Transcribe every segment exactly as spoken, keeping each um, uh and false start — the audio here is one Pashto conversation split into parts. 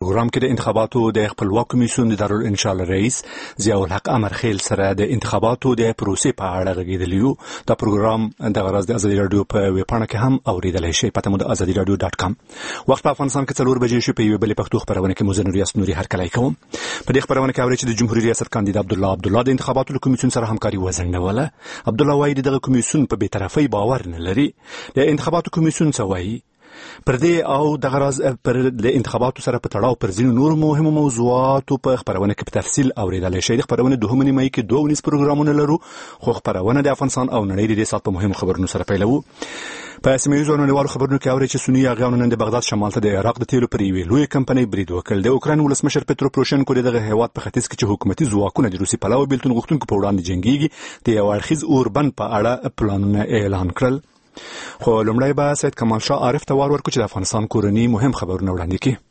پروګرام کې د انتخاباتو د خپلواک کمیسیون د دارالانشاء رئیس ضیاء الحق امرخیل سره د انتخاباتو د پروسې په اړه غږیدلی یو. دا پروګرام د غرض د ازادي رادیو په ویب پاڼه کې هم اوریدلای شئ. پته مو د ازادي رادیو ډاټ کام. وخت په افغانستان کې څلور بجې شو. په یوه بلې پښتو خبرونه کې مو زنوري اسنوري هر کله کوم. په دې خبرونه کې اوري چې د جمهوریت ریاست کاندید عبدالله عبدالله د انتخاباتو کمیسیون سره همکاري وزنګوله. عبدالله وايي دغه کمیسیون په بی‌طرفۍ باور نه لري. د انتخاباتو کمیسیون څه وايي؟ پر دې او د غرض پر د انتخاباتو سره په تړاو پر ځینو نور مهمو موضوعاتو په خبرونه کې په تفصیل اوریدلای شئ. د خبرونه دوه نیمه کې دوه ونیس پروګرامونه لرو، خو خبرونه د افغانستان او نړۍ د سات په مهمو خبرونو سره پیلوو. په سیمه‌ییزو نړیوالو خبرونو کې اوري چې سنی اغیانو نن د بغداد شمال ته د عراق د تیلو پر یوې لوی کمپنۍ برید وکړ. د اوکراین ولسمشر پترو پروشنکو دغه هیواد په ختیځ کې چې حکومتي ځواکونه د روسي پلاوي بیلتون غوښتونکو په وړاندې جنگيږي د یو اړخیز اوربند په اړه پلانونه اعلان کړل. خو لومړی به سید کمال شاه عارف ته وار ورکړو چې د افغانستان کورنۍ مهم خبرونه وړاندې کړي.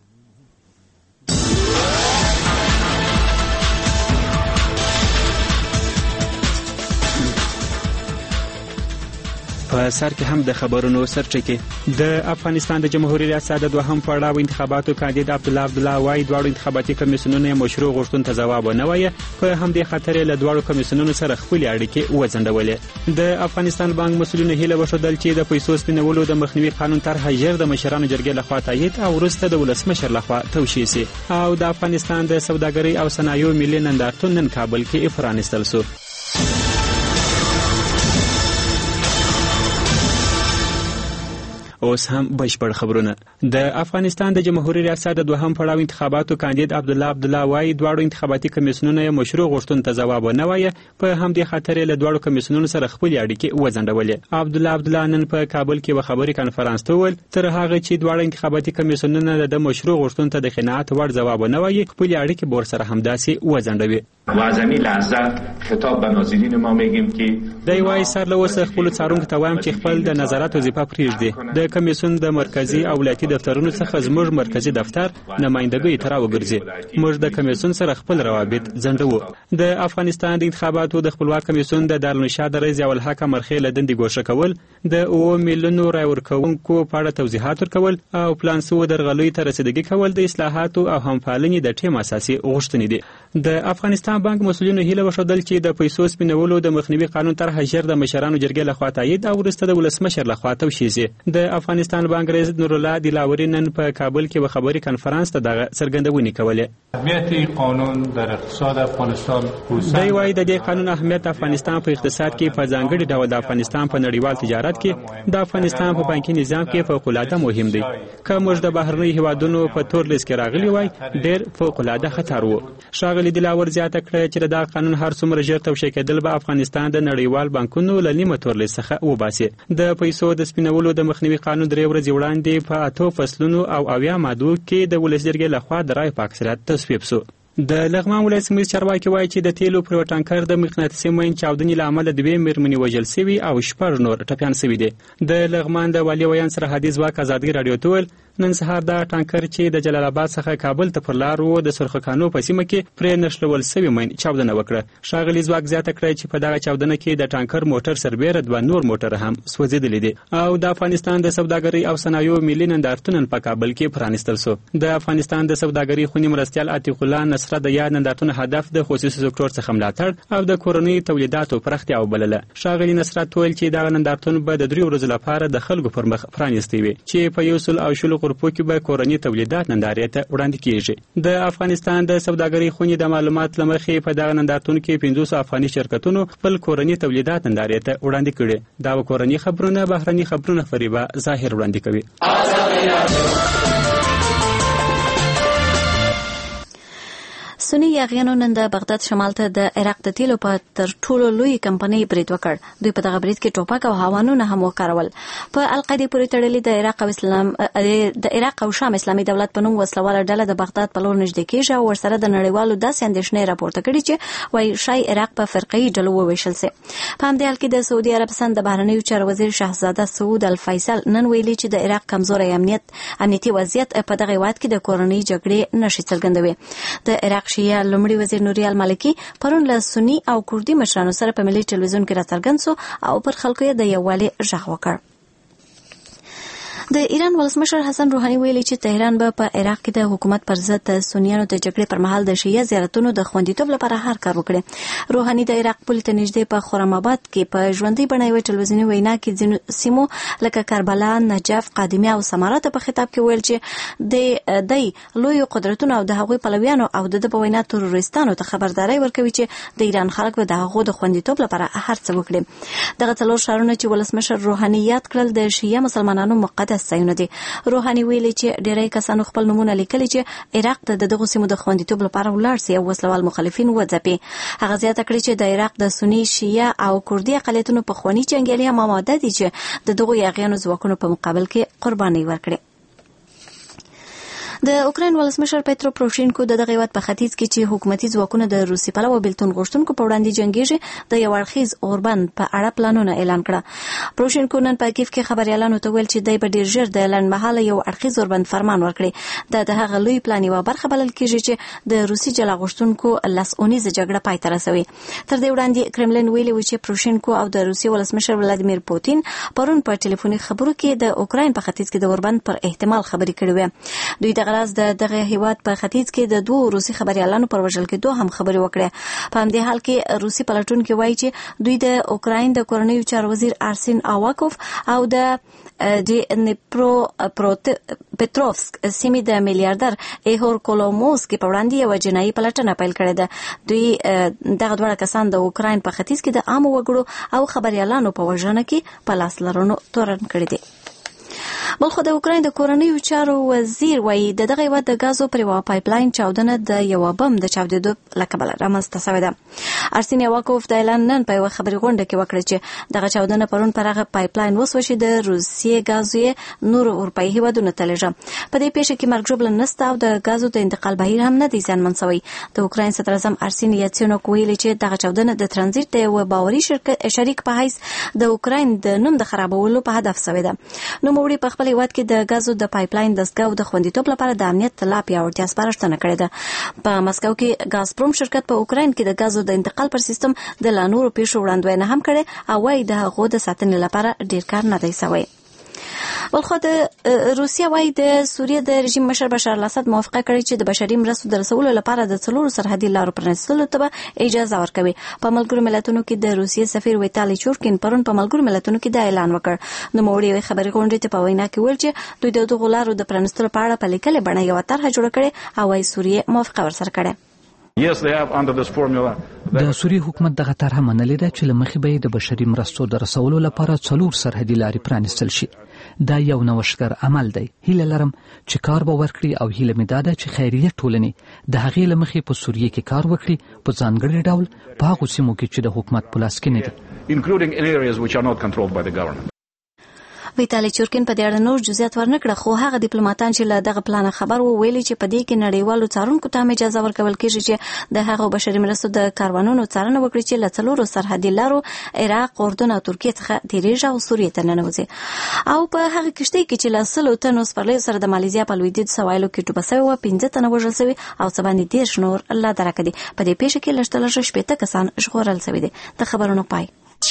په سر کې هم د خبرونو سرچکه د افغانستان د جمهوریت ریاست د دوهم پړاو انتخاباتو کاندید عبدالله عبدالله وايي دواړو انتخاباتي کمیسیونونو مشروع غوښتنو ته ځواب نه وایي. په همدې خاطر له دواړو کمیسیونونو سره خپل اړیکې وځنډولې. د افغانستان بانک مسؤلینو هیله وښودل چې د پیسو سپینولو د مخنیوي قانون طرح ژر د مشرانو جرګې لخوا تایید او وروسته د ولسمشر لخوا توشیح شي. او د افغانستان د سوداګرۍ او صنایعو ملي نندارتون نن کابل کې پرانیستل شو. اوس هم بشپړ خبرونه. د افغانستان د جمهوریت ریاست د دوهم پړاو انتخاباتو کاندید عبدالله عبدالله وايي دواړو انتخاباتي کمیسیونونو مشروع غوښتنو ته ځواب نه وایي. په همدې خاطر له دواړو کمیسیونونو سره خپل اړیکې وځنډولې. عبدالله عبدالله نن په کابل کې و خبري کانفرنس ته ویل تر هغه چې دواړو انتخاباتي کمیسیونونو د مشروع غوښتنو ته د قناعت وړ ځواب نه وایي خپل اړیکې بور سره همداسې وځنډوي. و از همین لحظه خطاب به ناظرین ما میگیم که دی وايي سر له اوسه خپل څارونکو ته وایم چې خپل د نظارت وظیفه پرېږدي. د کمیسیون د مرکزی او ولایتي دفترونو څخه زموږ مرکزی دفتر نمائندګۍ تر وګرځي. موږ د کمیسیون سره خپل روابط ځنډو. د افغانستان د انتخاباتو د خپلواک کمیسیون د دارالانشاء رئیس ضیاء الحق امرخیل دندې ګوښه کول، د اوه میلیونو رای ورکوونکو په اړه توضیحات ورکول او پلان سو درغلۍ ته رسیدګي کول د اصلاحاتو او همفالنې د ټیم اساسي غوښتنې دي. د افغانستان بانک مسؤلینو هیله وښودل چې د پیسو سپینولو د مخنیوي قانون طرح ژر د مشرانو جرګې لخوا تایید او وروسته د ولسمشر لخوا توشیح شي. د افغانستان بانک رئیس نور الله دلاوري نن په کابل کې و خبري کانفرنس ته دغه څرګندونې کولې. اهمیت قانون در اقتصاد افغانستان دی وايي د دې قانون اهمیت افغانستان په اقتصاد کې په ځانګړي ډول د افغانستان په نړیوال تجارت کې د افغانستان په بانکي نظام کې فوق العاده مهم دی. که موږ د بهرنۍ هیوادونو په تور لیست کې راغلي وای ډېر فوق العاده خطر وو. شاغلي دلاور زیاته کړه چې دا قانون هر څومره ژر توشیح کېدل به افغانستان د نړیوال بانکونو له نیمه تور لیست څخه وباسي. د پیسو د سپینولو د مخنیوي قانون درې ورځې وړاندې په اتو فصلونو او اویا مادو کې د ولس جرګې لخوا د رای په اکثریت تصویب شو. د لغمان ولایت سیمه چارواکي وایي چې د تیلو پر ټانکر د مقناطیسي مین چاودنې له امله دوه میرمنې وژل شوي او شپږ نور ټپیان شوي دي. د لغمان د والي ویان سرحدي ځواک ازادي رادیو ته ویل نن سهار دا ټانکر چې د جلال آباد څخه کابل ته پر لار وو د سرخکانو په سیمه کې پرې نښلول شوی مین چاودنه وکړه. شاغلي ځواک زیاته کړی چې په دغه چاودنه کې د ټانکر موټر سربیره دوه نور موټر هم سوځېدلي دي. او د افغانستان د سوداګرۍ او صنایعو ملي نندارتون په کابل کې پرانیستل شو. د افغانستان د سوداګرۍ خونی مرستیال عتیق الله نصر د یاد نندارتون هدف د خصوصي سکتور څخه ملاتړ او د کورنۍ تولیداتو پراختیا وبلله. شاغلي نصرت ویل چې دا نندارتون به د درې ورځې لپاره د خلکو پر مخ پرانیستی وي چې په یو سل او شلو غرفو کې به کورنۍ تولیدات نندارې ته وړاندې کیږي. د افغانستان د سوداګرۍ خونی د معلومات لمخې په دغه نندارتون کې پنځوس افغاني شرکتونو خپل کورنۍ تولیدات نندارې ته وړاندې کړي. دا کورنۍ خبرونه بهرني خبرونه فریبا ظاهر وړاندې کوي. سنی یاغیانو نن د بغداد شمال ته د عراق د تیلو په تر ټولو لوی کمپنۍ برید وکړ. دوی په دغه برید کې ټوپک او هاوانونه هم وکارول. په القاعده پورې تړلې د عراق او اسلام د عراق او شام اسلامي دولت په نوم وسلواله ډله د بغداد په لور نږدې کېږي او ورسره د نړیوالو داسې اندېښنې راپورته کړي چې وايي شای عراق په فرقي ډلو وویشل سي. په همدې حال کې د سعودي عربستان د بهرنیو چارو وزیر شاهزاده سعود الفیصل نن ویلي چې د عراق کمزوري امنیت امنیتي وضعیت په دغه وخت کې د کورنۍ جګړې نشي څرګندوي. د عراق شیعه لومړي وزیر نوریال مالکی پرون له سنی او کوردي مشرانو سره په ملي ټلویزیون کې راڅرګند شو او پر خلکو یې د یووالي غږ وکړ. د ایران ولسمشر حسن روحاني ویلي چې تهران به په عراق کې د حکومت پر ضد د سنیانو د جګړې پر مهال د شیعه زیارتونو د خوندیتوب لپاره هر کار وکړي. روحاني د عراق پولې ته نږدې په خرم آباد کې په ژوندۍ بڼه یوه ټلویزیوني وینا کې ځینو سیمو لکه کربلا، نجف، قادمیه او سمارات په خطاب کې ویل چې د دې لوی قدرتونو او د هغوی پلویانو او د په وینا تروریستانو ته خبرداري ورکوي چې د ایران خلک به د هغو د خوندیتوب لپاره هر څه وکړي. دغه څلور ښارونه چې ولسمشر روحاني یاد کړل د شیعه مسلمانانو مقدس ځایونه دي. روحاني ویلي چې ډېری کسانو خپل نومونه لیکلي چې عراق ته د دغو سیمو د خوندیتوب لپاره ولاړ سي او وسلوال مخالفین وځپي. هغه زیاته کړې چې د عراق د سني، شیعه او کردي اقلیتونو پخواني جنګیالي هم آماده دي چې د دغو یاغیانو ځواکونو په مقابل کې قرباني ورکړي. د اوکراین ولسمشر پیترو پروشینکو د دغه هیواد په ختیځ کې چې حکومتي ځواکونه د روسي پلوه بیلتون غوښتونکو په وړاندې جنګیږي د یو اړخیز اوربند په اړه پلانونه اعلان کړه. پروشینکو نن په کیف کې خبريالانو ته ویل چې دوی به ډیر ژر د لنډمهاله یو اړخیز اوربند فرمان ورکړي. دا د هغه لوی پلان یوه برخه بلل کېږي چې د روسي جلا غوښتونکو لس اونیزه جګړه پای ته رسوي. تر دې وړاندې کرملین ویلي و چې پروشینکو او د روسي ولسمشر ولادیمیر پوتین پرون په ټلیفوني خبرو کې د اوکراین په ختیځ کې د اوربند پر احتمال خبرې کړې وې. دوی د غراز د دغه هیواد په ختیځ کې د دوه روسي خبريالانو پر وژل کېدو هم خبرې وکړې. په همدې حال کې روسي پلټونکي وایي چې دوی د اوکراین د کورنیو چارو وزیر ارسین آواکوف او د ډنیپرو پټروفسک سیمې د میلیارډر ایهور کولوموسکي په وړاندې یوه جنایي پلټنه پیل کړې ده. دوی دغه دواړه کسان د اوکراین په ختیځ کې د عامو وګړو او خبريالانو په وژنه کې په لاس لرلو تورن کړي دي. بلخو د اوکراین د کورنیو چارو وزیر وایي د دغه هیواد د غازو پر یوه پایپلاین چاودنه د یوه بم د چاودېدو له کبله رامنځته شوې ده. ارسین آواکوف د اعلان نن په یوه خبري غونډه کې وکړه چې دغه چاودنه پرون پر هغه پایپلاین وسوه چې د روسیې غازو یې نورو اروپایي هیوادونو ته لېږه. په دې پیښه کې مرګ ژوبله نشته او د غازو د انتقال بهیر هم نه دی زیانمن شوی. د اوکراین صدراعظم ارسین یاتسینوک ویلي چې دغه چاودنه د ترانزیت د یوه باوري شریک په حیث د اوکراین د نوم د خرابولو په هدف شوې ده. نوموړي په خپل هیواد کې د غازو د پایپلاین دستګاه او د خوندیتوب لپاره د امنیت لا پیاوړتیا سپارښتنه کړې ده. په مسکو کې غازپروم شرکت په اوکراین کې د غازو د انتقال پر سیستم د لا نورو پیښو وړاندوینه هم کړې او وايي د هغو د ساتنې لپاره ډیر کار نه دی شوی. بلخو د روسیا وايي د سوریې د رژیم مشر بشار الاسد موافقه کړې چې د بشري مرستو د رسولو لپاره د څلورو سرحدي لارو پرانیستلو ته به اجازه ورکوي. په ملګرو ملتونو کې د روسیې سفیر ویتالي چورکین پرون په ملګرو ملتونو کې دا اعلان وکړ. نوموړي یوې خبري غونډې ته په وینا کې ویل چې دوی د دغو لارو د پرانیستلو په اړه په لیکلې بڼه یوه طرحه جوړه کړې او وايي سوریې موافقه ورسره کړې. د سوریې حکومت دغه طرحه منلې ده چې له مخې به د بشري مرستو د رسولو لپاره څلور سرحدي لارې پرانیستل شي. دا یو نوښتګر عمل دی. هیله لرم چې کار به ورکړي او هیله مې دا ده چې خیریه ټولنې د هغې له مخې په سوریې کې کار وکړي په ځانګړي ډول په هغو سیمو کې چې د حکومت په لاس کې نه دي. ویتالي چورکین په دې اړه نور جزئیات ورنکړه خو هغه ډیپلوماټان چې له دغه پلان خبر وو ویلي چې په دې کې نړیوالو څارونکو ته اجازه ورکول کېږي چې د هغو بشري مرستو د کاروانونو څارنه وکړي چې له څلورو سرحدي لارو عراق، اردن او ترکیې څخه تیریږي او سوریې ته ننوځي. او په هغه کښتۍ کې چې له سلو تنو سپرلیو سره د مالیزیا په لویدیځ سوایلو کې ډوبه سوې وه پنځه تنه وژل سوي او څه باندې دېرش نور لا درکه دي. په دې پیښه کې لږ تر لږه شپېته کسان ژغورل سوي دي. د خبرونو پای.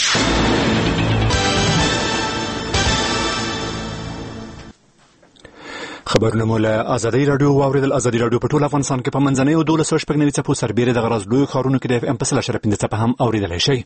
خبرونه مو له ازادي رادیو واوریدل. ازادي رادیو په ټول افغانستان کې په منځنۍ او دولسو شپږ نوي څپو سربېره د غراز لویو ښارونو کې د اف ام په سل اشاره پنځه څپه هم اوریدلی شئ.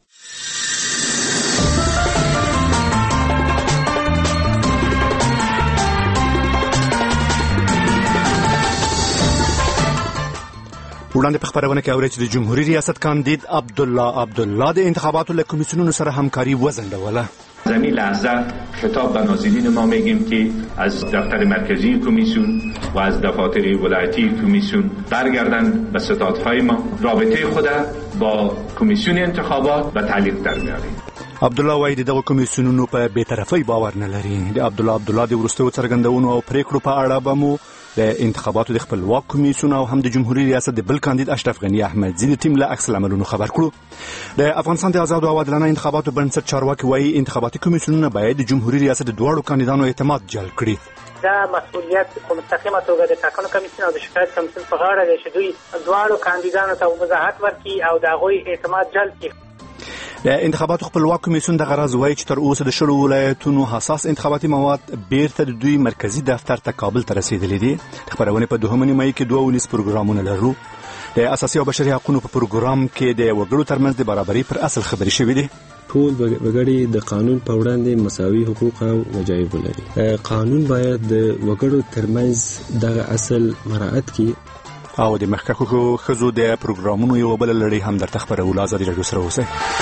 وړاندې په خبرونه کې اورئ چې د جمهوریت ریاست کاندید عبدالله عبدالله د انتخاباتو له کمیسیونونو سره همکاري وځنډوله. از این لحظه خطاب به ناظرین ما میگیم که از دفتر مرکزی کمیسیون و از دفاتر ولایتی کمیسیون برگردن به ستادهای ما رابطه خود با کمیسیون انتخابات و تعلیق در میاریم. عبدالله وایي د دغو کمیسیونونو په بېطرفۍ باور نه لري. د عبدالله عبدالله د وروستیو څرګندونو او پریکړو په اړه به مو د انتخاباتو د خپلواک کمیسیون او هم د جمهوریت ریاست د بل کاندید اشرف غني احمدزي د ټیم له عکس العملونو خبر کړو. د افغانستان د آزادو او عادلانه انتخاباتو بنسټ چارواکي وایي انتخاباتي کمیسیونونه باید د جمهوریت ریاست د دواړو کاندیدانو اعتماد جلب کړي. دا مسؤلیت په مستقیمه توګه د ټاکنو کمیسیون او د شکایت کمیسیون په غاړه دی چې دوی دواړو کاندیدانو ته وضاحت ورکړي او د هغوی اعتماد جلب کړي. د انتخاباتو خپلواک کمیسیون د غرض وایي چې تر اوسه د شلو ولایتونو حساس انتخاباتي مواد بیرته د دوی مرکزی دفتر ته کابل ته رسیدلي دي. د خبرونې په دوهمه نیمایي کې دوه ونیس پروګرامونه لرو. د اساسي او بشري حقوقو په پروګرام کې د وګړو ترمنځ د برابرۍ پر اصل خبرې شوې دي. ټول وګړي د قانون په وړاندې مساوي حقوق او وجایب لري. قانون باید د وګړو ترمنځ دغه اصل مراعات کړي. او د مخکښو ښځو د پروګرامونو یو بل لړۍ هم درته خبرو. ازادي راډیو سره اوسئ.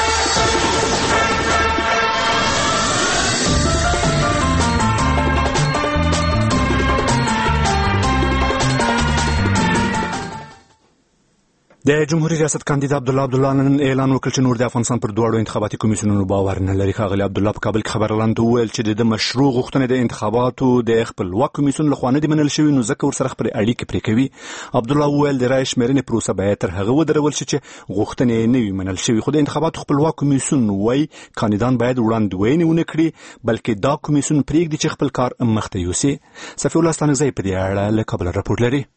د جمهوریت ریاست کاندید عبدالله عبدالله نن اعلان وکړ چې نور د افغانستان پر دواړو انتخاباتي کمیسیونونو باور نه لري. ښاغلي عبدالله په کابل کې خبرلاندو وویل چې د مشروع غوښتنې د انتخاباتو د خپلواک کمیسیون لخوا نه دي منل شوي، نو ځکه ورسره خپلې اړیکې پرې کوي. عبدالله وویل د رایې شمېرنې پروسه باید تر هغه ودرول شي چې غوښتنې نه وي منل شوي. خو د انتخاباتو خپلواک کمیسیون وایي کاندیدان باید وړاندوینې ونه کړي، بلکې دا کمیسیون پرېږدي چې خپل کار مخته یوسي. صفي الله ستانکزی په دې اړه له کابل راپور لري.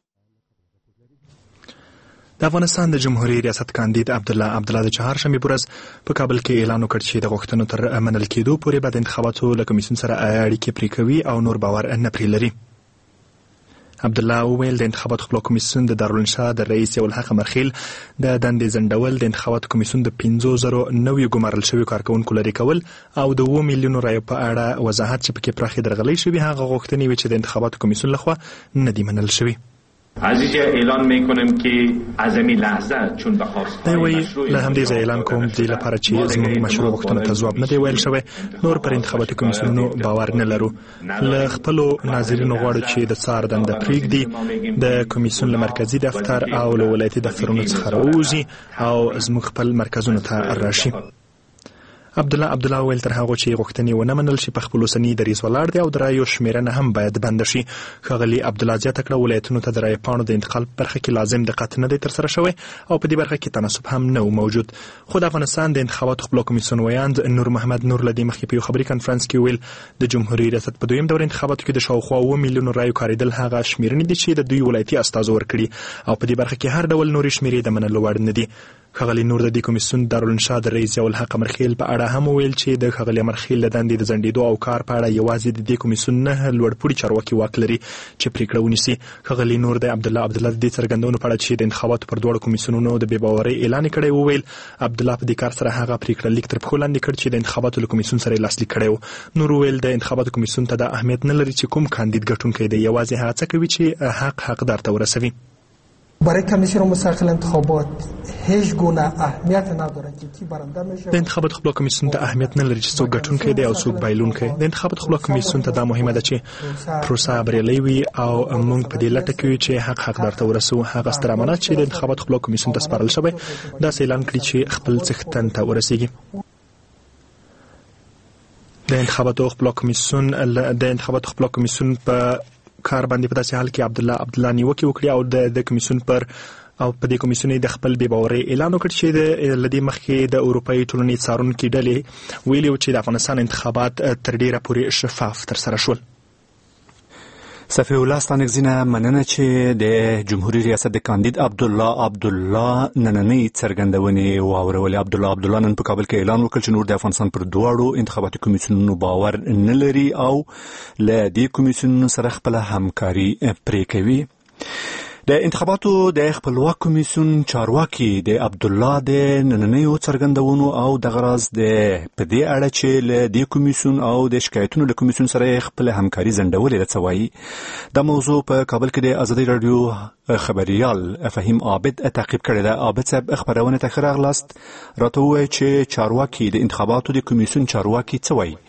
د افغانستان د جمهوریت ریاست کاندید عبدالله عبدالله د چهارشنبې په ورځ په کابل کې اعلان وکړ چې د غوښتنو تر منل کېدو پورې به د انتخاباتو له کمیسیون سره اړیکې پرې کوي او نور باور نه پرې لري. عبدالله وویل د انتخاباتو خپلواک کمیسیون د دارالانشا د رئیس یولحق امرخیل د دندې ځنډول، د انتخاباتو کمیسیون د پنځو زرو نویو ګمارل شویو کارکوونکو لرې کول او د اووه میلیونو رایو په اړه وضاحت چې پکې پراخې درغلۍ شوي، هغه غوښتنې وې چې د انتخاباتو کمیسیون لخوا نه دي منل شوي. عزیز اعلان میکنم که از این لحظه چون به خواستهای مشروع له همدې ځای اعلان کوم د دې لپاره چې زموږ مشروع غوښتنو ته ځواب نه دی ویل شوی، نور پر انتخاباتي کمیسیونونو باور نه لرو. له خپلو ناظرینو غواړو چې د څار دنده پرېږدي، د کمیسیون له مرکزي دفتر او له ولایتي دفترونو څخه راووځي او زموږ خپل مرکزونو ته راشي. عبدالله عبدالله ویل تر هغه چې غوښتنې ونه منل شي په خپل اوسني دریځ ولاړ دی او د رایو شمېرنه هم باید بنده شي. ښاغلي عبدالله زیاته کړه ولایتونو ته د رایې پاڼو د انتقال په برخه کې لازم دقت نه دی ترسره شوی او په دې برخه کې تناسب هم نه و موجود. خو د افغانستان د انتخاباتو خپلواک کمیسیون ویاند نور محمد نور له دې مخکې په یو خبري کنفرانس کې ویل د جمهوریت ریاست په دویم دور انتخاباتو کې د شاوخوا اووه میلیونو رایو کارېدل هغه شمېرنې دي چې د دوی ولایتي استازو ورکړي او په دې برخه کې هر ډول نورې شمېرې د منلو وړ نه دي. ښاغلي نور د دې کمیسیون دارالانشا د رئیس یولحق امرخیل په اړه هم ویل چې د ښاغلي امرخیل له دندې د ځنډېدو او کار په اړه یوازې د دې کمیسیون نه لوړپوړي چارواکي واک لري چې پرېکړه ونیسي. ښاغلي نور د عبدالله عبدالله د دې څرګندونو په اړه چې د انتخاباتو پر دواړو کمیسیونونو د بې باورۍ اعلان کړی وویل عبدالله په دې کار سره هغه پرېکړه لیک تر پښو لاندې کړ چې د انتخاباتو له کمیسیون سره یې لاسلیک کړی و. نور وویل د انتخاباتو کمیسیون ته دا اهمیت نه لري چې کوم کاندید ګټونکی دی، یوازې هغه څه کوي چې حق حقدار ته ورسوي. برای کمیسیون مستقل انتخابات هیچ گونه اهمیت نداره که کی برنده میشه. د انتخابات خپلواک کمیسیون ته اهمیت نه لري چې څوک ګټونکی دی او څوک بایلونکی. د انتخابات خپلواک کمیسیون ته دا مهمه ده چې پروسه بریالۍ وي او موږ په دې لټه کې یو چې حق حقدار ته ورسو. هغه ستر امانت چې د انتخابات خپلواک کمیسیون ته سپارل شوی دا اعلان کړي چې خپل څښتن ته ورسیږي. د انتخاباتو خپلواک کمیسیون د انتخاباتو خپلواک کمیسیون په کار باندې په داسې حال کې عبدالله عبدالله نیوکې وکړي او د د کمیسیون پر او په دې کمیسیون د خپل بې باورۍ اعلان وکړ چې د لدې مخکې د اروپایي ټولنې څارونکي ډلې ویلي چې د افغانستان انتخابات تر ډیره پورې شفاف ترسره شول. صفي الله ستانکزی نه مننه چې د جمهوریت ریاست د کاندید عبدالله عبدالله نننۍ څرګندونې واورولې. عبدالله عبدالله نن په کابل کې اعلان وکړ چې نور د افغانستان پر دواړو انتخاباتي کمیسیونونو باور نه لري او له دې کمیسیونونو سره خپله همکاري پرې کوي. د انتخاباتو د خپلواک کمیسیون چارواکي د عبدالله د نننیو څرګندونو او د غرض د په دې اړه چې له دې کمیسیون او د شکایتونو له کمیسیون سره خپل همکاري ځنډولې ده څه وایي. دا موضوع په کابل کې د ازادي راډیو خبريال فهیم عابد تعقیب کړی ده. عابد صاحب خبرونه ته ښه راغلاست. راته ووایي چې چارواکي د انتخاباتو د کمیسیون چارواکي څه وایي.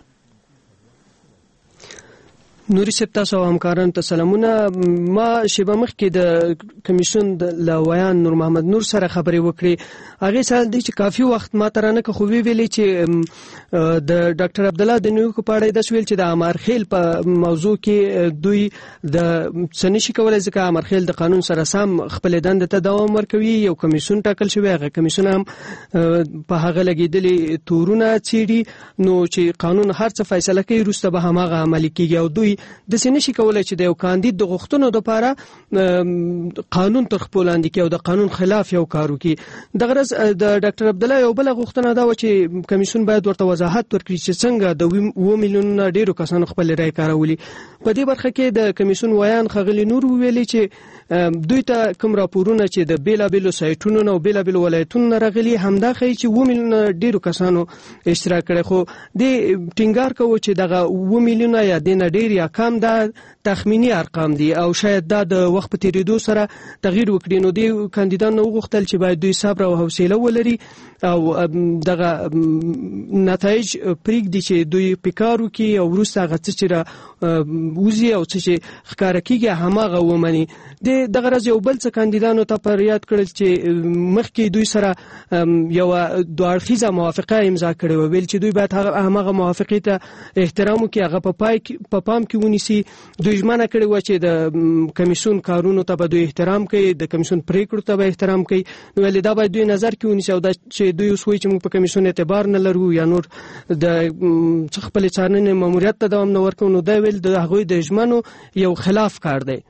نوري صاحب تاسو همکارانو ته سلامونه. ما شیبه مخکې د کمیسیون د لویان نور محمد نور سره خبرې وکړې. هغه سال دی چې کافي وخت ما ترانه که خو ویلې چې د ډاکټر عبدالله د نیوکو په اړه د ویل چې د امرخیل په موضوع کې دوی د سنشي کولای ځکه امرخیل د قانون سره سم خپل دنده ته دوام ورکوي. یو کمیسیون ټاکل شوی، هغه کمیسیون هم په هغه لګیدلې تورونه چیري نو چې قانون هر څه فیصله کوي وروسته به هماغه عملي کیږي او دوی د سینشي کولای چې د یو کاندید د غوښتنو لپاره قانون تر خپل لاندې کې او د قانون خلاف یو کار وکړي. د غرض د ډاکټر عبد الله یو بل غوښتنه دا و چې کمیسیون باید ورته وضاحت ورکړي چې څنګه د و میلیون ډیرو کسانو خپل رای کارولي. په دې برخه کې د کمیسیون ویان خغلی نور ویلي چې دوی ته کوم راپورونه چې د بیلابېلو سایټونو او بیلابېلو ولایتونو راغلي همدا ښیي چې و میلیون ډیرو کسانو اشتراک کړی، خو د ټینګار کوي چې دغه و میلیون یا دینه ډیر یا کم د تخمینی ارقام دي او شاید دا د وخت په تیریدو سره تغییر وکړي. نو د کاندیدانو غوښتل چې باید دوی صبر او حوصله ولري او دغه نتایج پریږدي چې دوی فکر وکړي او وروسته هغه څه چې را وزي او څه چې ښکار کیږي هماغه ومني. د دغه راز یو بل څه کاندیدانو ته پر یاد کړل چې مخکې دوی سره یو دوه اړخیزه موافقه امضا کړې و، ویل چې دوی باید هماغه موافقه ته احترام وکړي، هغه په پای په پام کې ونیسي. دوی ژمنه کړې و چې د کمیسیون کارونو ته به دوی احترام کوي، د کمیسیون پریکړو ته به احترام کوي. نو ولې دا باید دوی نظر کې ونیسي او دا چې دوی اوس وایي چې موږ په کمیسیون اعتبار نه لرو یا نور د خپل څارنې ماموریت ته دوام نه ورکوو، نو دا ویل د هغوی د ژمنو یو خلاف کار دی.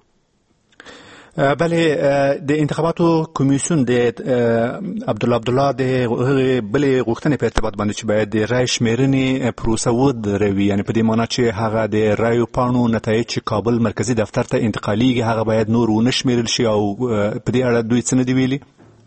بله د انتخاباتو کمیسیون د عبدالله عبدالله د بلې غوښتنې په ارتباط باندې چې باید د رای شمیرنې پروسه ودروي، یعنی په دې معنی چې هغه د رایو پاڼو نتایج چې کابل مرکزي دفتر ته انتقالیږي هغه باید نور ونه شمیرل شي، او په دې اړه دوی څه نه دي ویلي؟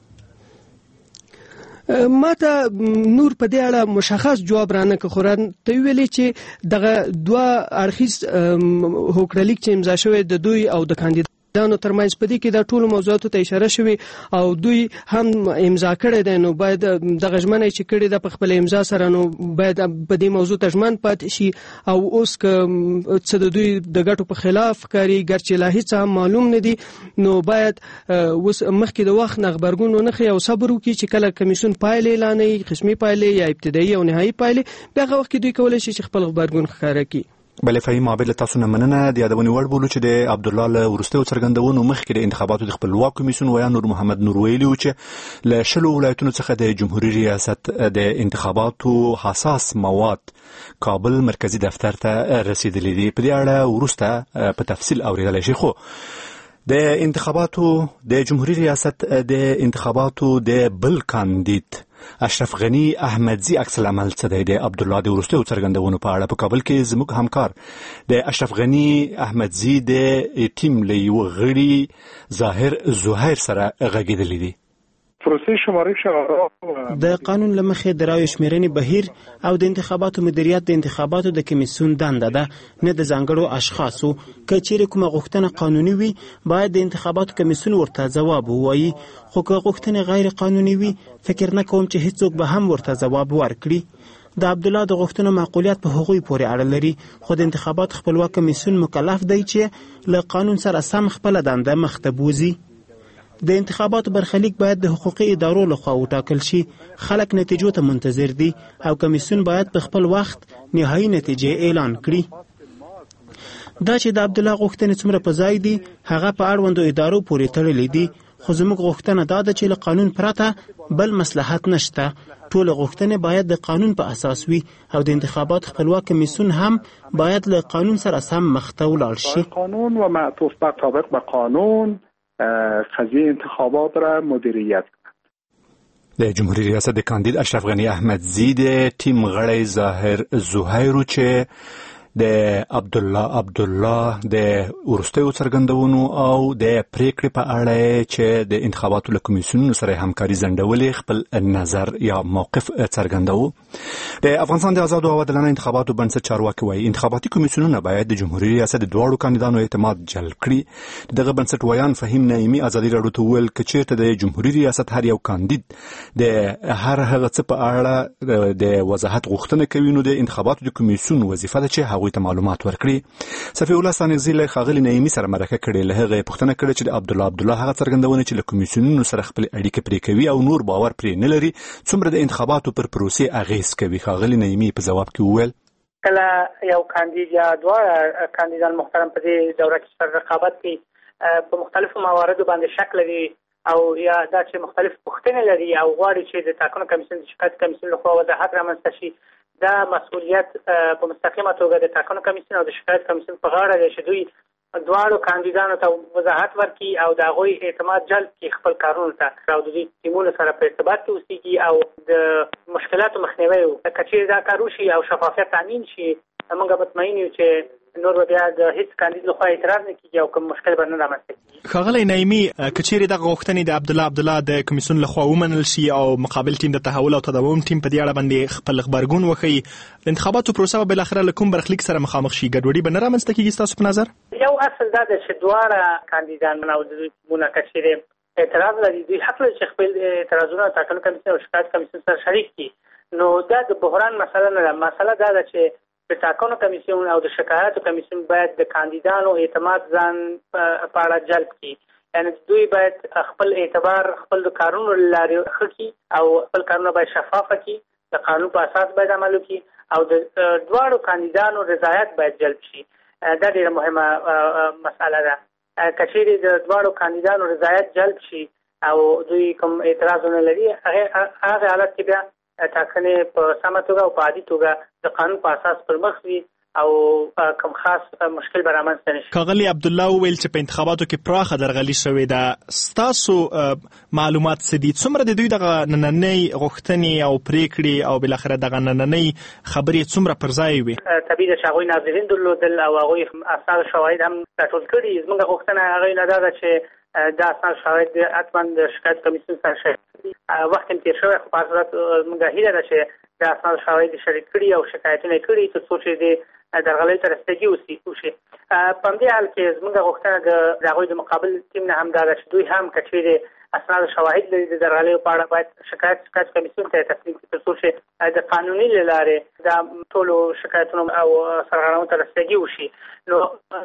ما ته نور په دې اړه مشخص جواب رانه که خوران ته ویلي چې دغه دوه اړخیز هوکړلیک چې امضا شوی د دوی او د کاندید دانو ترمنځ په دې کې د ټولو موضوعاتو ته اشاره شوی او دوی هم امضا کړی دی، نو باید دغه ژمنه چې کړې ده په خپل امضا سره نو باید په دې موضوع ته ژمن پاتې شي. او اوس که څه د دوی د ګټو په خلاف کاري ګرچې لا هیڅ هم معلوم نه دي، نو باید اوس مخکې د وخت نه غبرګون ونه ښیي او صبر وکړي چې کله کمیسیون پایلې اعلانوي، قسمي پایلې یا ابتدایي او نهایي پایلې، بیا هغه وخت کې دوی کولی شي چې خپل غبرګون ښکاره کړي. بله فهیم عابد له تاسو نه مننه. د یادونې وړ بولو چې د عبدالله له وروستیو څرګندونو مخکې د انتخاباتو د خپلواک کمیسیون ویان نور محمد نور ویلي و چې له شلو ولایتونو څخه د جمهوري ریاست د انتخاباتو حساس مواد کابل مرکزي دفتر ته رسیدلي دي. په دې اړه وروسته په تفصیل اوریدلی شي. خو د انتخاباتو د جمهوري ریاست د انتخاباتو د بل کاندید اشرف غنی احمدزی عکس العمل څه دی د عبدالله د وروستیو څرګندونو په اړه؟ په کابل کې زموږ همکار د اشرف غنی احمدزی د ټیم له یو غړي ظاهر زهیر سره غږېدلی دی. پروسې شمارش د قانون لمخې د رایو شمیرنې بهیر او د انتخاباتو مدیریت د انتخاباتو د کمیسیون دنده ده، نه د ځانګړو اشخاصو. که چیرې کومه غوښتنه قانوني وي باید د انتخاباتو کمیسیون ورته ځواب ووایي، خو که غوښتنې غیر قانوني وي فکر نه کوم چې هیڅوک به هم ورته ځواب ورکړي. د عبدالله د غوښتنو معقولیت په هغوی پورې اړه لري، خو د انتخاباتو خپلواک کمیسیون مکلف دی چې له قانون سره سم خپله دنده مخته بوځي. د انتخاباتو برخلیک باید د حقوقي ادارو لخوا وټاکل شي. خلک نتیجو ته منتظر دي او کمیسیون باید په خپل وخت نهایي نتیجې اعلان کړي. دا چې د عبدالله غوښتنې څومره په ځای دي هغه په اړوندو ادارو پورې تړلې دي، خو زموږ غوښتنه دا ده چې له قانون پرته بل مصلحت نشته. ټول غوښتنې باید د قانون په اساس وي او د انتخابات خپلواک کمیسیون هم باید له قانون سره سم مخته ولاړ شي. قانون و معطوف بر طابق به قانون قضیه انتخابات را مدیریت کند. د جمهوری ریاست د کاندید اشرف غنی احمدزی د ټیم غړی ظاهر زهیر چې د عبدالله عبدالله د وروستیو څرګندونو او د پریکړې په اړه چې د انتخاباتو له کمیسیونونو سره همکاري ځنډولې خپل نظر یا موقف څرګنداوه. د افغانستان د آزاد او عادلانه انتخاباتو بنسټ چارواکي وايي انتخاباتي کمیسیونونه باید د جمهوریت ریاست د دواړو کاندیدانو اعتماد جلب کړي. دغه بنسټ ویان فهیم نعیمي ازادي راډیو ته ویل چې چیرته د جمهوریت ریاست هر یو کاندید د هر هغه څه په اړه د وضاحت غوښتنه کوي نو د انتخاباتو د کمیسیون وظیفه ده چې هغوی ته معلومات ورکړي. صفی الله سانغزی له خاغلی نعیمي سره مرکه کړې له هغه پوښتنه کړې چې د عبدالله عبدالله هغه څرګندونه چې له کمیسیونونو سره خپل اړیکې پرې کوي او نور باور پرې نه لري څومره د انتخاباتو پر پروسې اغیز کوي. خاغلی نعیمي په جواب کې وویل کله یو کاندید یا دوه کاندیدان محترم په دې دوره کې سره رقابت کوي په مختلفو مواردو باندې شک لري او یا دا چې مختلف پوښتنې لري او غواړي چې د ټاکنو کمیسیون د شکایت کمیسیون لخوا وضاحت رامنځته شي دا مسؤلیت په مستقیمه توګه د ټاکنو کمیسیون او د شکایت کمیسیون په غاړه دی چې دوی دواړو کاندیدانو ته وضاحت ورکړي او د هغوی اعتماد جلب کړي خپل کارونو ته او د دوی ټیمونو سره په ارتباط کې اوسېږي او د مشکلاتو مخنیوی وکړي. که چیرې دا کار وشي او شفافیت تامین شي موږ مطمئن یو چې نور بیا د هیڅ کاندید لخوا اعتراض نه کیږي او کوم مشکل به نه رامنځته کیږي. ښاغلی نعیمي، که چیرې دغه غوښتنې د عبدالله عبدالله د کمیسیون لخوا ومنل شي او مقابل ټیم د تحول او تداوم ټیم په دې اړه باندې خپل غبرګون وښیي، د انتخاباتو پروسه به بالاخره له کوم برخلیک سره مخامخ شي؟ ګډوډي به نه رامنځته کیږي ستاسو په نظر؟ یو اصل دا ده چې دواړه کاندیدان او د دوی ټیمونه که چیرې اعتراض لري دوی حق لري چې خپل اعتراضونه ټاکنو کمیسیون او شکایت کمیسیون سره شریک کړي. نو دا د بحران مسله نه ده. مسله دا ده چې د ټاکنو کمیسیون او د شکایاتو کمیسیون باید د کاندیدانو اعتماد ځان په اړه جلب کړي. یعنې دوی باید خپل اعتبار خپل د کارونو له لارې ښه کړي او خپل کارونه باید شفافه کړي، د قانون په اساس باید عمل وکړي او د دواړو کاندیدانو رضایت باید جلب شي. دا ډېره مهمه مسله ده. که چیرې د دواړو کاندیدانو رضایت جلب شي او دوی کوم اعتراضونه لري، هغه حالت کې بیا ټاکنې په سمه توګه او په عادي توګه د قانون په اساس پر مخ وي او کوم خاص مشکل به رامنځته نه شي. ښاغلي عبدالله وویل چې په انتخاباتو کې پراخه درغلي شوې ده. ستاسو معلومات څه دي؟ څومره د دوی دغه نننۍ غوښتنې او پریکړې او بالاخره دغه نننۍ خبرې څومره پر ځای وي؟ طبیعي ده چې هغوی ناظرین درلودل او هغوی اسناد شواهد هم راټول کړي. زموږ غوښتنه هغوی نه ده چې دا اسناد شواهد حتما د شکایت کمیسیون سره شریک کړي. وخت هم تېر شوی، خو په هر صورت زموږ هیله ده چې دا اسناد شواهد شریک کړي او شکایتونه یې کړي تر څو چې د درغلیو ته رسیدګي وشي. په همدې حال کې زموږ غوښتنه د هغوی د مقابل ټیم نه هم دا ده چې دوی هم که چیرې اسناد شواهد لري د درغلیو په اړه باید شکایت شکایت کمیسیون ته تسلیم کړي تر څو چې د قانوني له لارې دا ټولو شکایتونو او سرغړونو ته رسیدګي وشي. نو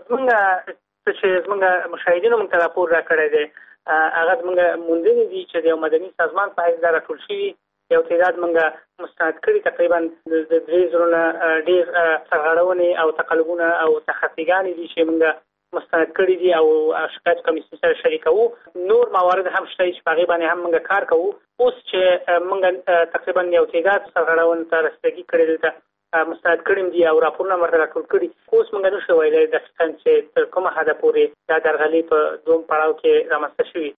زموږ چې زموږ مشاهدینو موږ ته راپور راکړی دی هغه زموږ موندنې دي چې د یو مدني سازمان په حیث دا راټول شوي. یو تعداد موږ مستند کړي، تقریبا د درې زرو نه ډېر سرغړونې او تقلبونه او تخطیګانې دي چې موږ مستند کړي دي او شکایت کمیسیون سره شریکوو. نور موارد هم شته چې په هغې باندې هم موږ کار کوو. اوس چې موږ تقریبا یو تعداد سرغړونو ته رسیدګي کړې دلته مستند کړي دي او راپورونه ورته راټول کړي. اوس موږ نشو ویلی دقیقاً چې تر کومه حده پورې دا درغلي په دوم پړاو کې رامنځته شوي.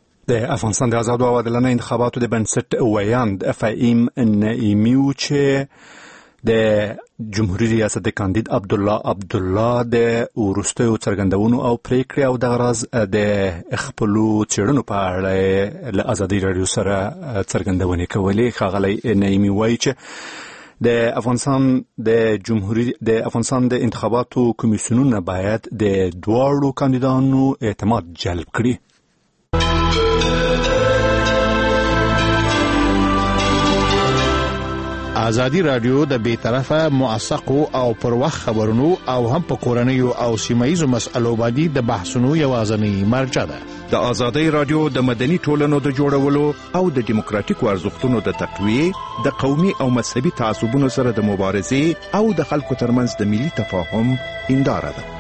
د افغانستان د آزادو او عادلانه انتخاباتو د بنسټ ویاند فهیم نعیمي و چې د جمهوریت ریاست کاندید عبدالله عبدالله د وروستیو څرګندونو او پریکړې او د غراز د خپلو څېړنو په اړه له ازادي راډیو سره څرګندونې کولې. ښاغلی نعیمي وایي چې د افغانستان د جمهوریت د افغانستان د انتخاباتو کمیسیونونه باید د دواړو کاندیدانو اعتماد جلب کړي. ازادي رادیو د بیطرفه موثقو او پر وخت خبرونو او هم په کورنیو او سیمایي مسلو باندې د بحثونو یوازنی مرجع ده. د ازادي رادیو د مدني ټولنو د جوړولو او د دیموکراتیکو ارزښتونو د تقویه، د قومي او مذهبي تعصبونو سره د مبارزې او د خلکو ترمنځ د ملي تفاهم هنداره ده.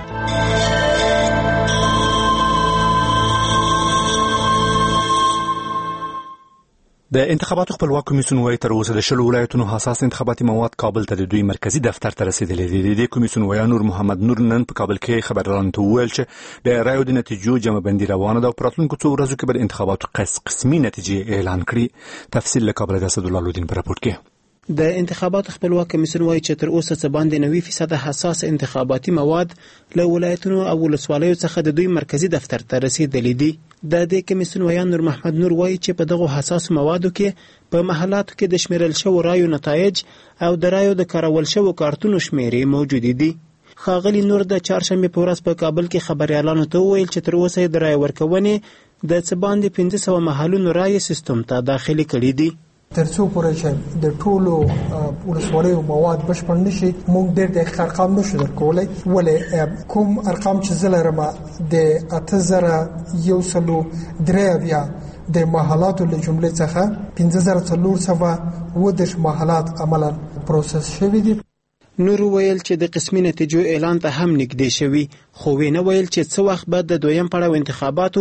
د انتخاباتو خپلواک کمیسیون وايي تر اوسه د شلو ولایتونو حساس انتخاباتي مواد کابل ته د دوی مرکزی دفتر ته رسیدلي دي. د کمیسیون ویا نور محمد نور نن په کابل کې خبرلارانو ته وویل چې د رایو د نتیجو جمع بندي روانه ده او په راتلونکو څو ورځو کې به د انتخاباتو قسمي نتیجې اعلان کړي. تفصیل له کابل د اسدالله لودین په راپور کې. د انتخاباتو خپلواک کمیسیون وايي چې تر اوسه څه باندې نوي فیصد حساس انتخاباتي مواد له ولایتونو او ولسوالیو څخه د دوی مرکزی دفتر ته رسیدلي دي. د دې کمیسیون ویا نور محمد نور وايي چې په دغه حساس موادو کې په محلاتو کې د شمیرل شوو رایو نتایج او د رایو د کارول شوو کارتونو شمیرې موجود دي. ښاغلي نور د چهارشنبې په ورځ په کابل کې خبريالانو ته وویل چې تر اوسه د رای ورکونې د څه باندې پنځه سوه محلونو رای سیستم ته داخلي کړي دي. تر څو پورې چې د ټولو ولسوالیو مواد بشپړ نشي موږ ډېر د ارقام نشو درکولای. ولې کوم ارقام چې زه لرم د اته زره یو سلو درې بیا د محلاتو له جملې څخه پنځه زره څلور سوه اووه دېرش محلات عملاً پروسس شوي دي. نور ویل چې د قسمي نتیجو اعلان ته هم نږدې شوي، خو وینه ویل چې څه وخت بعد د دویم پړاو انتخاباتو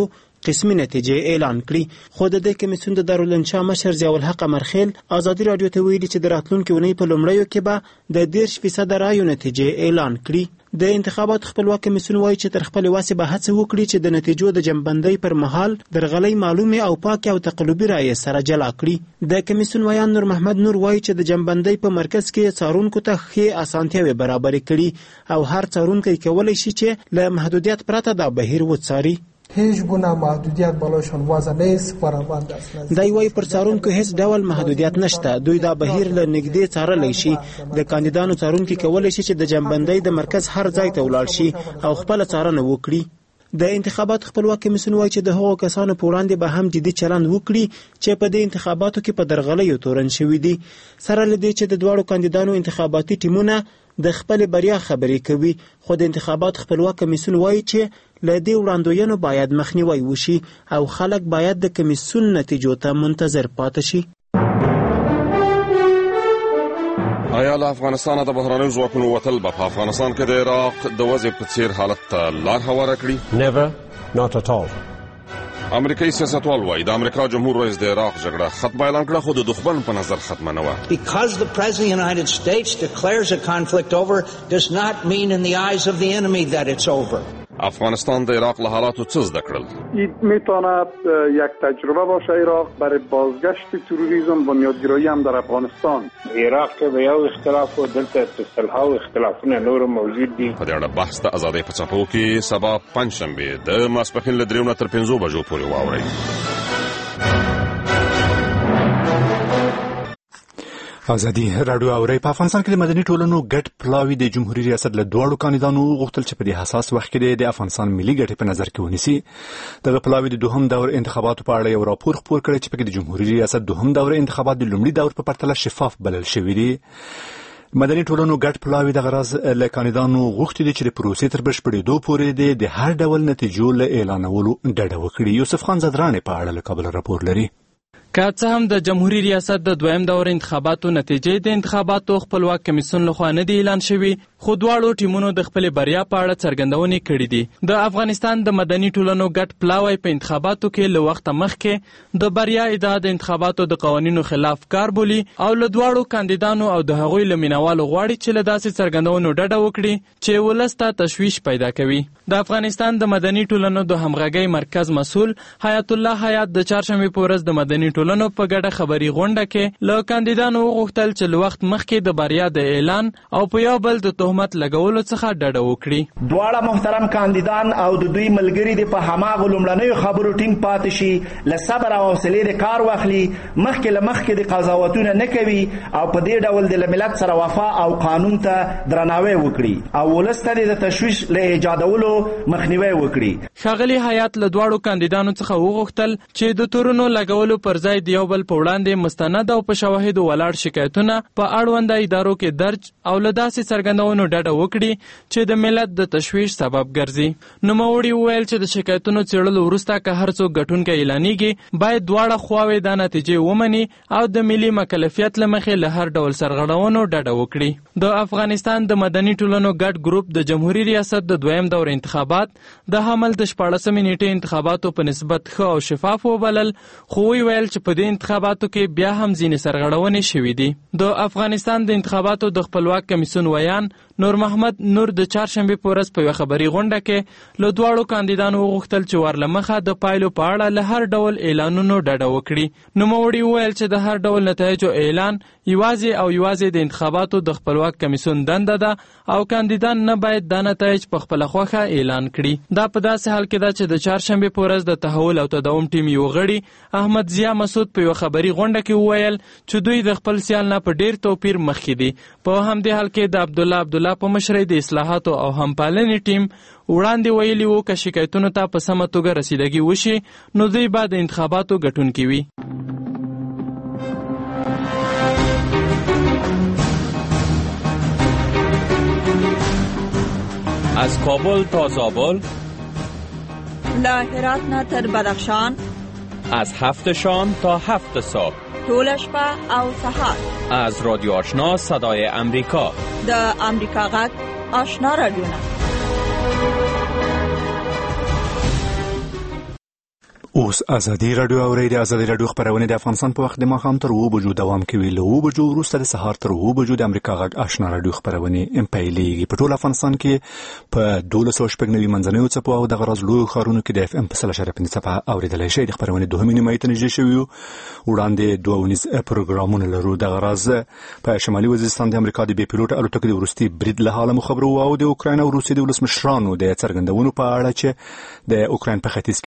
قسمي نتیجې اعلان کړي. خو د دې کمیسیون د دارالانشا مشر ضیاء الحق امرخیل ازادي رادیو ته ویلي چې د راتلونکي اونۍ په لومړیو کې به د دېرش فیصد رایو نتیجې اعلان کړي. د انتخاباتو خپلواک کمیسیون وایي چې تر خپل واسه به هڅه وکړي چې د نتیجو د جنببندۍ پر مهال درغلۍ معلومه او پاکه او تقلبي رایې سره جلا کړي. د کمیسیون ویان نور محمد نور وایي چې د جنببندۍ په مرکز کې څارونکو ته ښې اسانتیاوې برابرې کړي او هر څارونکی کولی شي چې له محدودیت پرته دا بهیر وڅاري. هیچ گونه محدودیت بالاشان وضع نیست فراوان است. دای وای پر څارونکو هیڅ ډول محدودیت نشته. دوی دا بهیر له نږدې څارلی شي. د کاندیدانو څارونکو کولی شي چې د جنببندۍ د مرکز هر ځای ته ولاړ شي او خپل څارنه وکړي. د انتخاباتو خپلواک کمیسیون وایي چې د هغو کسانو په وړاندې به هم جدي چلند وکړي چې په دې انتخاباتو کې په درغلیو تورن شوي دي. سره له دې چې د دواړو کاندیدانو انتخاباتي ټیمونه د خپل بریا خبرې کوي، خو د انتخاباتو خپلواک کمیسیون وایي چې له دې وړاندوینو باید مخنیوی وشي او خلک باید د کمیسیون نتیجو ته منتظر پاتې شي. آیا له افغانستانه د بهرنیو ځواکونو وتل به په افغانستان کې د عراق د وضع په څیر حالت ته لار هواره کړي؟ Never, not at all. امریکایي سیاستوال وایي د امریکا جمهور رئیس د عراق جګړه ختمه اعلان کړه خو د دښمن په نظر ختمه نه وه. Because the President of the United States declares a conflict over does not mean in the eyes of the enemy that it's over. افغانستان د عراق له حالاتو څه زده کړل؟ این میتواند یک تجربه باشه عراق برای بازگشت تروریسم و بنیادگرایی هم در افغانستان. عراق کې به یو اختلاف او دلته تصلح او اختلافونه نور موجود دي. په دې اړه بحث د ازادۍ په څپو کې سبا پنځشنبه د ماسپښین له درېو نه تر پنځو بجو پورې واورئ. ازادي رادیو اوري. په افغانستان کې د مدني ټولنو ګډ پلاوی د جمهوریت ریاست له دوړو کاندیدانو غوښتل چې په دې حساس وخت کې د افغانستان ملي ګټې په نظر کې ونیسي. دغه پلاوی د دوهم دور انتخاباتو په اړه یو راپور خپور کړی چې په کې د جمهوریت ریاست دوهم دور انتخابات د لومړي دور په پرتله شفاف بلل شوی دی. مدني ټولنو ګډ پلاوی د غرض له کاندیدانو غوښتي دي چې د پروسې تر بشپړېدو پورې د هر ډول نتیجو له اعلانولو ډډه وکړي. یوسف خان زدرانې په اړه له کابل راپور لري. که څه هم د جمهوریت ریاست د دویم دور انتخاباتو نتیجې د انتخاباتو خپلواک کمیسیون لخوا نه دی اعلان شوي، خو دواړو ټیمونو د خپل بریا په اړه څرګندونې کړې دي. د افغانستان د مدني ټولنو ګډ پلاوی په انتخاباتو کې له وخته مخکې د بریا ادعا د انتخاباتو د قوانینو خلاف کار بولي او له دواړو کاندیدانو او د هغوی له مینوالو غواړي چې له داسې څرګندونو ډډه وکړي چې ولس ته تشویش پیدا کوي. د افغانستان د مدني ټولنو د همغږۍ مرکز مسؤل حیات الله حیات د چهارشنبې په ورځ د مدني ټولنو په ګډه خبري غونډه کې له کاندیدانو وغوښتل چې له وخت مخکې د بریا د اعلان او په یو بل د تهمت لګولو څخه ډډه وکړي. دواړه محترم کاندیدان او د دوی ملګري د په هماغه لومړنیو خبرو ټینګ پاتې شي، له صبر او حوصلې د کار واخلي، مخکې له مخکې د قضاوتونه نه کوي او په دې ډول د ملت سره وفا او قانون ته درناوی وکړي او ولس ته د تشویش له ایجادولو مخنیوی وکړي. ښاغلي حیات له دواړو کاندیدانو څخه وغوښتل چې د تورونو لګولو پر ځای د یو بل په وړاندې مستند او په شواهدو ولاړ شکایتونه په اړونده ادارو کې درج او له داسې څرګندونو ډډه وکړي چې د ملت د تشویش سبب ګرځي. نوموړي وویل چې د شکایتونو څېړلو وروسته که هر څوک ګټونکی اعلانیږي باید دواړه خواوې دا نتیجې ومني او د ملي مکلفیت له مخې له هر ډول سرغړونو ډډه وکړي. د افغانستان د مدني ټولنو ګډ ګروپ د جمهوریت ریاست د دویم دور انتخابات د حمل د شپاړسمې نیټې انتخاباتو په نسبت ښه او شفاف وبلل، خو ویل چې په دې انتخاباتو کې بیا هم ځینې سرغړونې شوې دي. د افغانستان د انتخاباتو د خپلواک کمیسیون ویان نور محمد نور د چهارشنبې په ورځ په یوه خبري غونډه کې له دواړو کاندیدانو وغوښتل چې ور له مخه د پایلو په اړه له هر ډول اعلانونو ډډه وکړي. نوموړي وویل چې د هر ډول نتایجو اعلان یوازې او یوازې د انتخاباتو د خپلواک کمیسیون دنده ده او کاندیدان نه باید دا نتایج په خپله خوښه اعلان کړي. دا په داسې حال کې ده چې د چهارشنبې په ورځ د تحول او تداوم ټیم یو غړي احمد ضیا مسعود په یوه خبري غونډه کې وویل چې دوی د خپل سیال نه په ډیر توپیر مخکې دي. په همدې حال کې د عبدالله عبدالله په مشرۍ د اصلاحاتو او همپالنې ټیم وړاندې ویلي وو که شکایتونو ته په سمه توګه رسیدګي وشي نو دوی به د انتخاباتو ګټونکي وي. از کابل تا زابل، له هرات نه تر بدخشان، از هفت شام تا هفت صبح، طول شپه او سحر، از رادیو آشنا صدای امریکا، د امریکا غږ آشنا رادیو نه. اوس ازادي رادیو اوري د ازادي رادیو خبرونه د افغانستان په وخت د ماښام تر و بجو دوام کوي. له و بجو وروسته د سهار تر و بجو د امریکا غږ آشنا رادیو خبرونه ام پیلېږي. په ټول افغانستان کې په دولس سوه شپږ نوي منځنیو څپو او د غرض لوی ښارونو کې د اف ام په سل اشاریه پنځه څپه اوریدلای شي. د خبرونه دوهمې نیمایي ته نږدې شوي وړاندې دوه ونیز پروګرامونه لرو. د غرض په شمالي وزیرستان د امریکا د بي پیلوټ الوتکې د وروستي برید له حاله خبرو او د اوکراین او روسیې د ولسمشرانو د څرګندونو په اړه چې د اوکراین په ختیځ